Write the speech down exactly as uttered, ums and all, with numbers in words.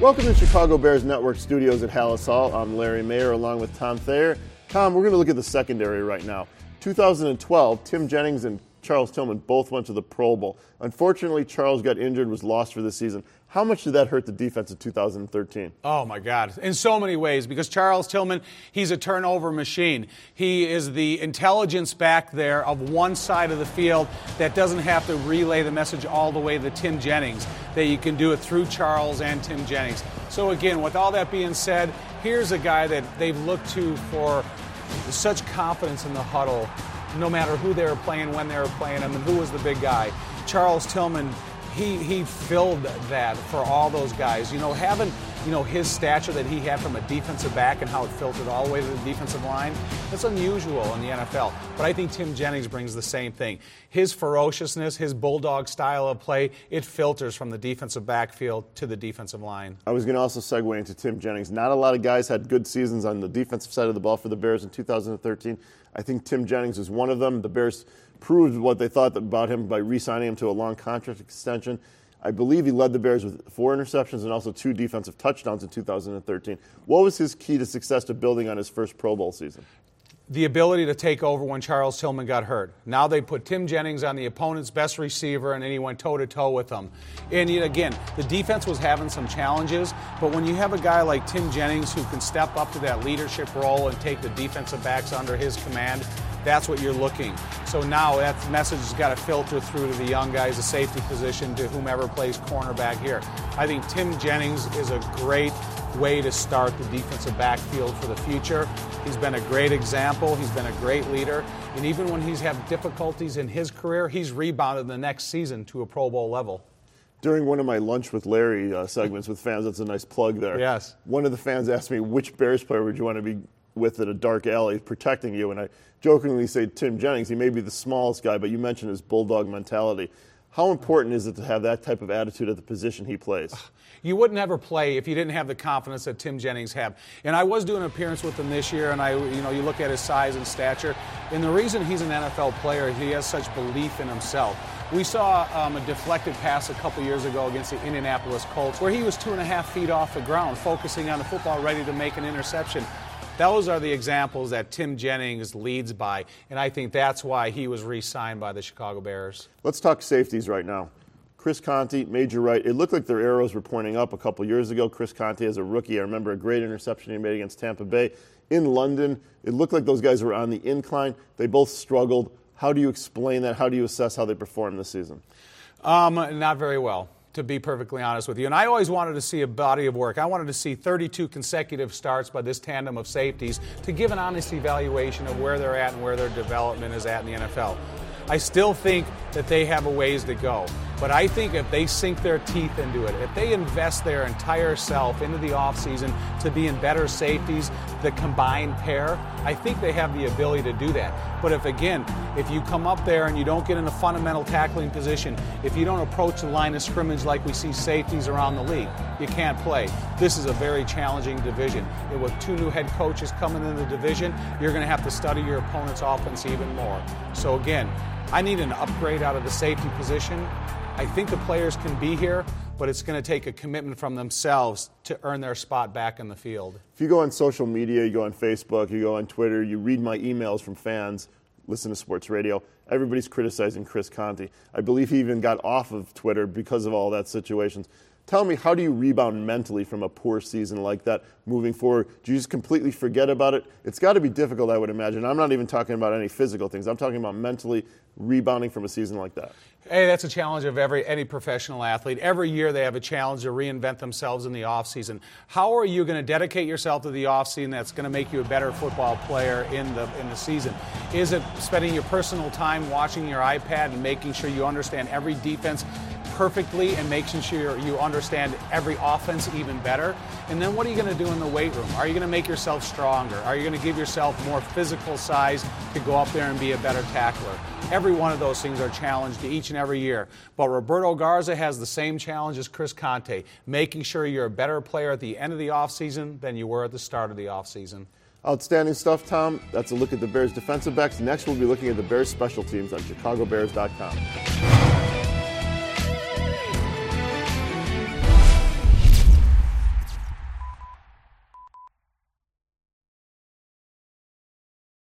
Welcome to Chicago Bears Network Studios at Halas Hall. I'm Larry Mayer along with Tom Thayer. Tom, we're going to look at the secondary right now. two thousand twelve, Tim Jennings and Charles Tillman both went to the Pro Bowl. Unfortunately, Charles got injured, was lost for the season. How much did that hurt the defense in two thousand thirteen? Oh, my God. In so many ways, because Charles Tillman, he's a turnover machine. He is the intelligence back there of one side of the field that doesn't have to relay the message all the way to Tim Jennings, that you can do it through Charles and Tim Jennings. So, again, with all that being said, here's a guy that they've looked to for such confidence in the huddle, no matter who they were playing, when they were playing him, and who was the big guy. Charles Tillman, he he filled that for all those guys. You know, having, you know, his stature that he had from a defensive back and how it filtered all the way to the defensive line, that's unusual in the N F L. But I think Tim Jennings brings the same thing. His ferociousness, his bulldog style of play, it filters from the defensive backfield to the defensive line. I was going to also segue into Tim Jennings. Not a lot of guys had good seasons on the defensive side of the ball for the Bears in two thousand thirteen. I think Tim Jennings is one of them. The Bears proved what they thought about him by re-signing him to a long contract extension. I believe he led the Bears with four interceptions and also two defensive touchdowns in two thousand thirteen. What was his key to success to building on his first Pro Bowl season? The ability to take over when Charles Tillman got hurt. Now they put Tim Jennings on the opponent's best receiver, and then he went toe-to-toe with them. And again, the defense was having some challenges, but when you have a guy like Tim Jennings who can step up to that leadership role and take the defensive backs under his command, that's what you're looking. So now that message has got to filter through to the young guys, the safety position, to whomever plays cornerback here. I think Tim Jennings is a great way to start the defensive backfield for the future. He's been a great example. He's been a great leader. And even when he's had difficulties in his career, he's rebounded the next season to a Pro Bowl level. During one of my Lunch with Larry uh, segments with fans, that's a nice plug there. Yes. One of the fans asked me, which Bears player would you want to be with in a dark alley protecting you? And I jokingly say Tim Jennings. He may be the smallest guy, but you mentioned his bulldog mentality. How important is it to have that type of attitude at the position he plays? You wouldn't ever play if you didn't have the confidence that Tim Jennings had. And I was doing an appearance with him this year, and I, you know, you look at his size and stature, and the reason he's an N F L player, he has such belief in himself. We saw um, a deflected pass a couple years ago against the Indianapolis Colts, where he was two and a half feet off the ground, focusing on the football, ready to make an interception. Those are the examples that Tim Jennings leads by, and I think that's why he was re-signed by the Chicago Bears. Let's talk safeties right now. Chris Conte, Major Wright. It looked like their arrows were pointing up a couple years ago. Chris Conte, as a rookie, I remember a great interception he made against Tampa Bay. In London, it looked like those guys were on the incline. They both struggled. How do you explain that? How do you assess how they performed this season? Um, not very well, to be perfectly honest with you. And I always wanted to see a body of work. I wanted to see thirty-two consecutive starts by this tandem of safeties to give an honest evaluation of where they're at and where their development is at in the N F L. I still think that they have a ways to go. But I think if they sink their teeth into it, if they invest their entire self into the offseason to be in better safeties, the combined pair, I think they have the ability to do that. But if, again, if you come up there and you don't get in a fundamental tackling position, if you don't approach the line of scrimmage like we see safeties around the league, you can't play. This is a very challenging division. And with two new head coaches coming in the division, you're going to have to study your opponent's offense even more. So, again, I need an upgrade out of the safety position. I think the players can be here, but it's going to take a commitment from themselves to earn their spot back in the field. If you go on social media, you go on Facebook, you go on Twitter, you read my emails from fans, listen to sports radio, everybody's criticizing Chris Conte. I believe he even got off of Twitter because of all that situations. Tell me, how do you rebound mentally from a poor season like that moving forward? Do you just completely forget about it? It's got to be difficult, I would imagine. I'm not even talking about any physical things. I'm talking about mentally rebounding from a season like that. Hey, that's a challenge of every any professional athlete. Every year they have a challenge to reinvent themselves in the offseason. How are you going to dedicate yourself to the offseason that's going to make you a better football player in the in the season? Is it spending your personal time watching your iPad and making sure you understand every defense perfectly and making sure you understand every offense even better? And then what are you going to do in the weight room? Are you going to make yourself stronger? Are you going to give yourself more physical size to go up there and be a better tackler? Every one of those things are challenged each and every year. But Roberto Garza has the same challenge as Chris Conte, making sure you're a better player at the end of the offseason than you were at the start of the offseason. Outstanding stuff, Tom. That's a look at the Bears defensive backs. Next, we'll be looking at the Bears special teams on Chicago Bears dot com.